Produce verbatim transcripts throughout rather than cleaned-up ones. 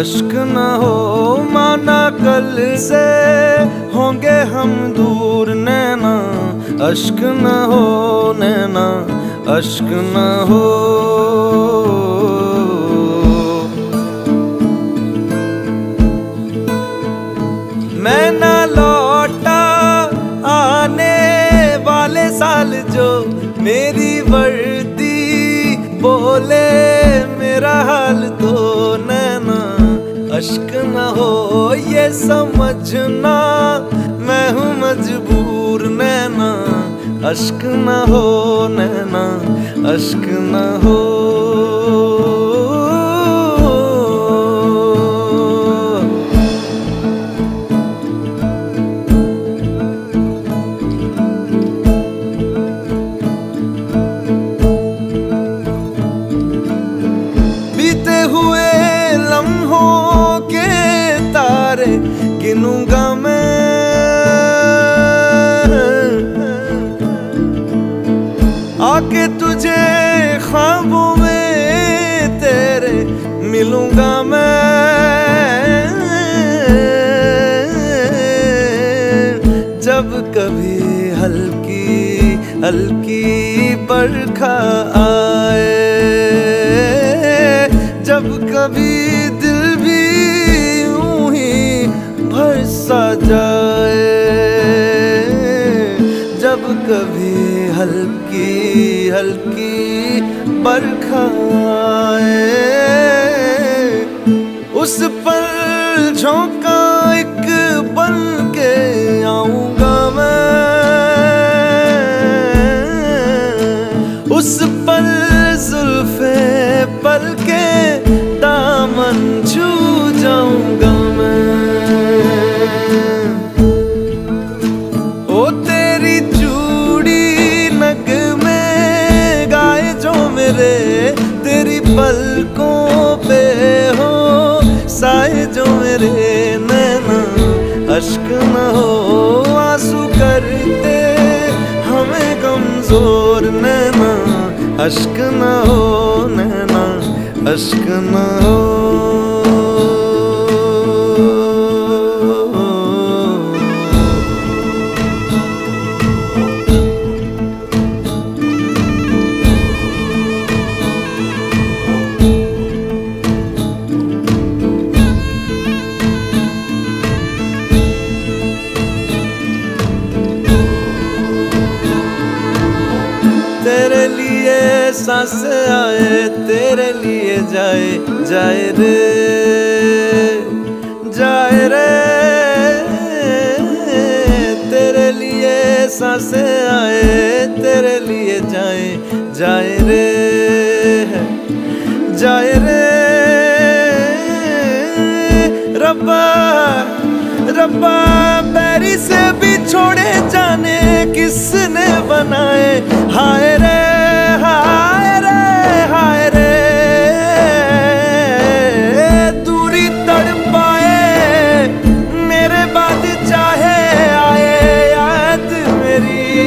अश्क न हो माना कल से होंगे हम दूर नैना, अश्क न हो नैना, अश्क न हो। मैं ना लौटा आने वाले साल जो मेरी वर्दी बोले मेरा हाल तो नैना, अश्क न हो ये समझना मैं हूँ मजबूर नैना, अश्क न हो नैना, अश्क न हो। बीते हुए लम्हों के तारे गिनूंगा मैं, आके तुझे ख्वाबों में तेरे मिलूंगा मैं। जब कभी हल्की हल्की बरखा आए, जब कभी दिल भी यूं ही भर सा जाए, जब कभी हल्की हल्की बरखा आए, उस पर झोंका एक बन के आऊंगा मैं, उस पल जुल्फे पल के दामन छू जाऊंगा मैं। ओ तेरी चूड़ी नग में गाए जो मेरे, तेरी पलकों पे हो साए जो मेरे नैना, अश्क न हो आंसू करते हमें कमजोर नैना, अश्क न हो नैना, अश्क न हो। तेरे लिए सांसें आए, तेरे लिए जाए जाए रे जाए रे, तेरे लिए सांसें आए, तेरे लिए जाए जाए रे जाए रे। रब्बा रब्बा बैरी से भी छोड़े जाने किसने बनाए, हाय रे हाय रे हाय रे। दूरी तड़पाए मेरे बाद चाहे आए याद मेरी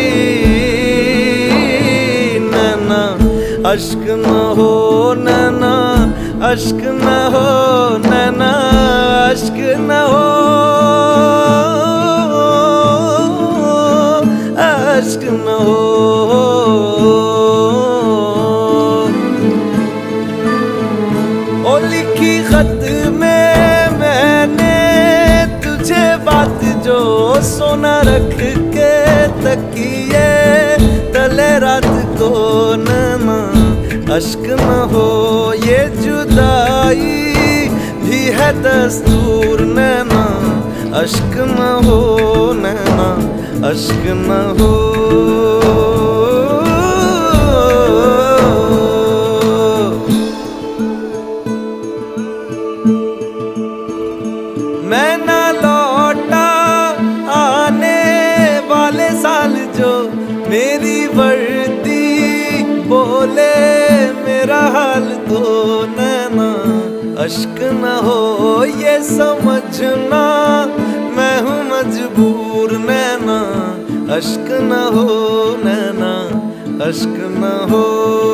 नैना, अश्क न हो नैना, अश्क न हो नैना, अश्क न हो, अश्क न हो। ओ लिखी खत में मैंने तुझे बात जो सोना रख के तकिए तले रात को नैना, अश्क न हो ये जुदाई भी है दस्तूर नैना, अश्क न हो नैना, अश्क न हो। मैं ना लौटा आने वाले साल जो मेरी वर्दी बोले मेरा हाल तो नैना, अश्क न हो ये समझना मैं हूँ मजबूर नैना, अश्क न हो नैना, अश्क न हो।